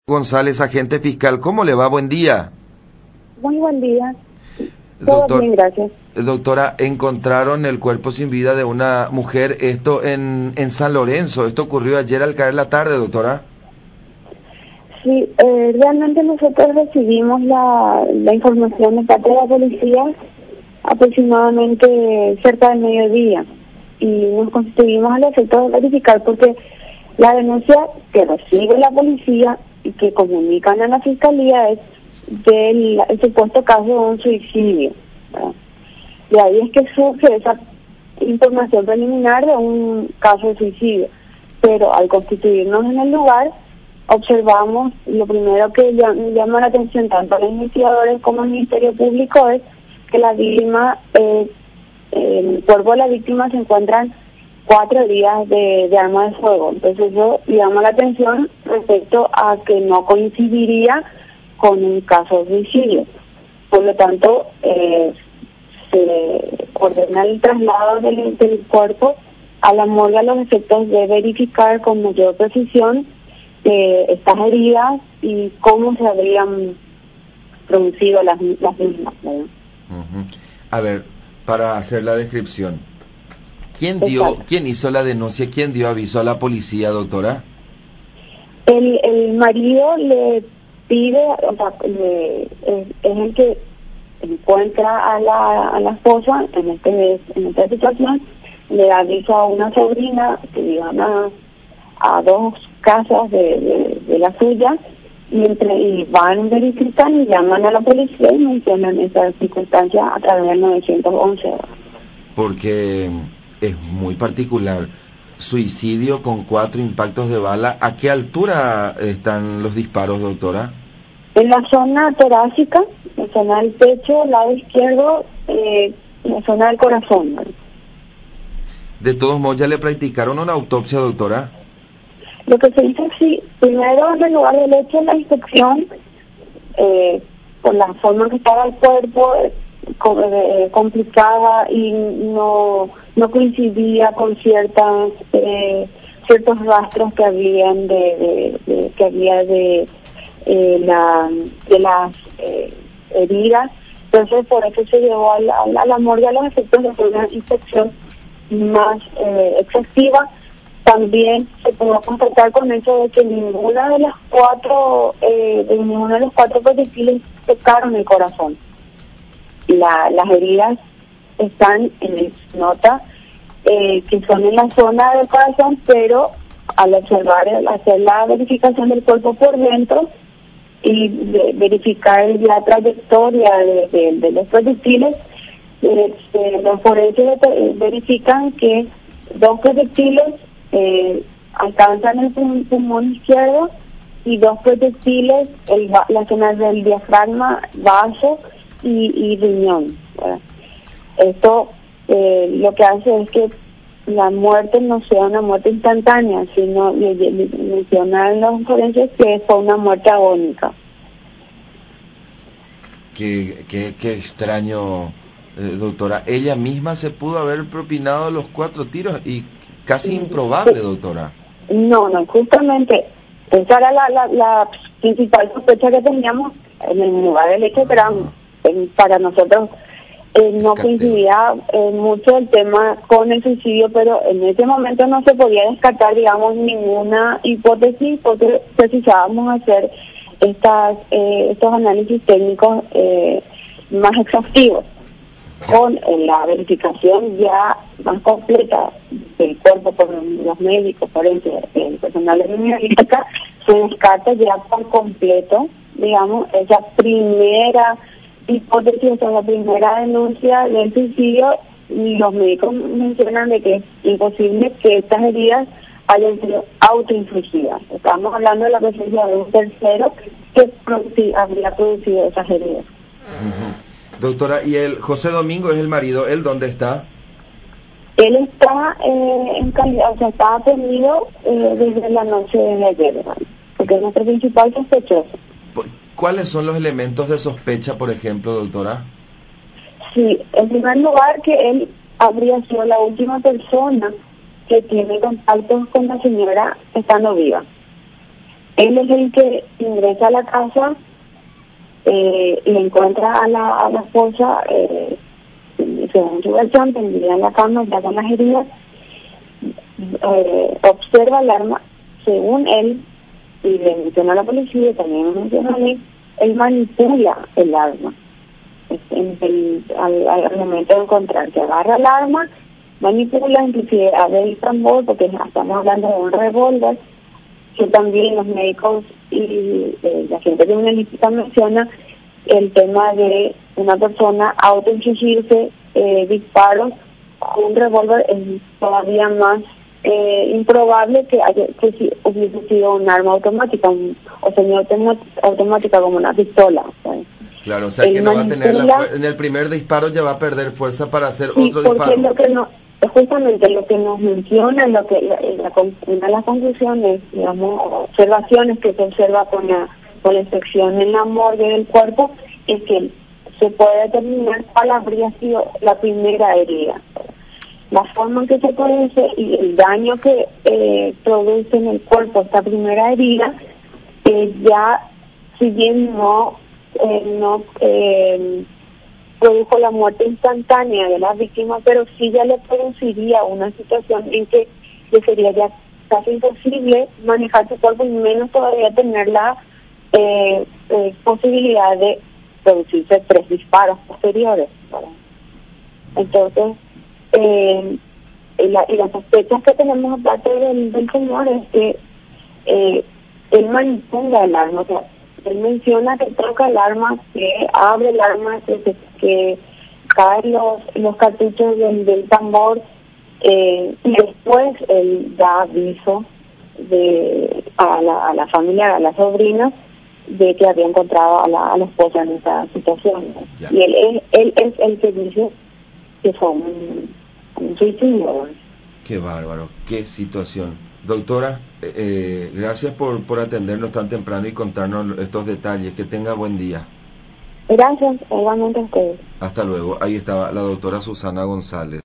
González, agente fiscal, ¿cómo le va? Buen día. Muy buen día. Todo bien, gracias. Doctora, encontraron el cuerpo sin vida de una mujer, esto en San Lorenzo. Esto ocurrió ayer al caer la tarde, doctora. Sí, realmente nosotros recibimos la información de parte de la policía aproximadamente cerca del mediodía y nos constituimos al efecto de verificar porque la denuncia que recibe la policía y que comunican a la fiscalía es del el supuesto caso de un suicidio, ¿verdad? Y ahí es que surge esa información preliminar de un caso de suicidio, pero al constituirnos en el lugar observamos, lo primero que llama la atención tanto a los investigadores como al Ministerio Público es que la víctima, el cuerpo de la víctima se encuentran 4 heridas de arma de fuego. Entonces eso llama la atención respecto a que no coincidiría con un caso de suicidio. Por lo tanto, se ordena el traslado del cuerpo a la morgue a los efectos de verificar con mayor precisión estas heridas y cómo se habrían producido las mismas, ¿verdad? A ver, para hacer la descripción, ¿quién hizo la denuncia? ¿Quién dio aviso a la policía, doctora? El marido le pide, o sea, es el que encuentra a la esposa en esta situación, le da aviso a una sobrina que iban a 2 casas de la suya y van verifican y llaman a la policía y mencionan esa circunstancia a través del 911. Porque es muy particular. Suicidio con 4 impactos de bala. ¿A qué altura están los disparos, doctora? En la zona torácica, en la zona del pecho, lado izquierdo, en la zona del corazón, ¿no? De todos modos, ¿ya le practicaron una autopsia, doctora? Lo que se hizo, sí, primero en el lugar del hecho, la inspección, por la forma que estaba el cuerpo, complicada y no coincidía con ciertos rastros que habían de las heridas. Entonces por eso se llevó a la morgue a los efectos de hacer una inspección más exhaustiva. También se pudo constatar con eso de que ninguno de los 4 proyectiles tocaron el corazón. Las heridas están nota que son en la zona del corazón, pero al hacer la verificación del cuerpo por dentro y verificar la trayectoria de los proyectiles, los forenses verifican que 2 proyectiles alcanzan el pulmón izquierdo y 2 proyectiles la zona del diafragma, vaso y riñón, ¿verdad? Esto lo que hace es que la muerte no sea una muerte instantánea, sino mencionan los forenses que fue una muerte agónica. Qué extraño, doctora. Ella misma se pudo haber propinado los 4 tiros y casi improbable, doctora. No, justamente esa era la principal sospecha que teníamos en el lugar del hecho, pero para nosotros no coincidía mucho el tema con el suicidio, pero en ese momento no se podía descartar, digamos, ninguna hipótesis porque precisábamos hacer estos análisis técnicos más exhaustivos. Con la verificación ya más completa del cuerpo por los médicos, por el personal de criminalística, se descarta ya por completo, digamos, esa primera hipótesis, o sea, la primera denuncia del suicidio, y los médicos mencionan de que es imposible que estas heridas hayan sido autoinfligidas. Estamos hablando de la presencia de un tercero que habría producido esas heridas. Doctora, ¿y el José Domingo es el marido? ¿Él dónde está? Él está en calidad, o sea, está detenido desde la noche de ayer, ¿verdad? Porque es nuestro principal sospechoso. ¿Cuáles son los elementos de sospecha, por ejemplo, doctora? Sí, en primer lugar que él habría sido la última persona que tiene contacto con la señora estando viva. Él es el que ingresa a la casa, le encuentra a la esposa, según su versión, tendría en la cama ya con las heridas, observa el arma, según él, y le menciona a la policía, también me menciona a mí, él manipula el arma. Al momento de encontrar que agarra el arma, manipula, inclusive abre el tambor, porque estamos hablando de un revólver, que también los médicos y la gente criminalística menciona el tema de una persona autoinfligirse disparos con un revólver es todavía más improbable que si hubiese sido un arma automática o semiautomática como una pistola, ¿sabes? Claro, o sea que no va a tener en el primer disparo ya va a perder fuerza para hacer otro disparo. Lo que no, justamente lo que nos menciona, una de las conclusiones, digamos, observaciones que se observa con la inspección en la morgue del cuerpo, es que se puede determinar cuál habría sido la primera herida. La forma en que se produce y el daño que produce en el cuerpo esta primera herida, ya si bien no produjo la muerte instantánea de la víctima, pero sí ya le produciría una situación en que le sería ya casi imposible manejar su cuerpo y menos todavía tener la posibilidad de producirse 3 disparos posteriores, ¿verdad? Entonces, y las sospechas que tenemos aparte del señor es que él manipula el arma, o sea, él menciona que toca el arma, que abre el arma, que caen los cartuchos del tambor, y después él da aviso a la familia, a la sobrina, de que había encontrado a la esposa en esta situación. Ya. Y él es el que dice que fue un suicidio. Qué bárbaro, qué situación. Doctora, gracias por atendernos tan temprano y contarnos estos detalles. Que tenga buen día. Gracias, igualmente a ustedes. Hasta luego. Ahí estaba la doctora Susana González.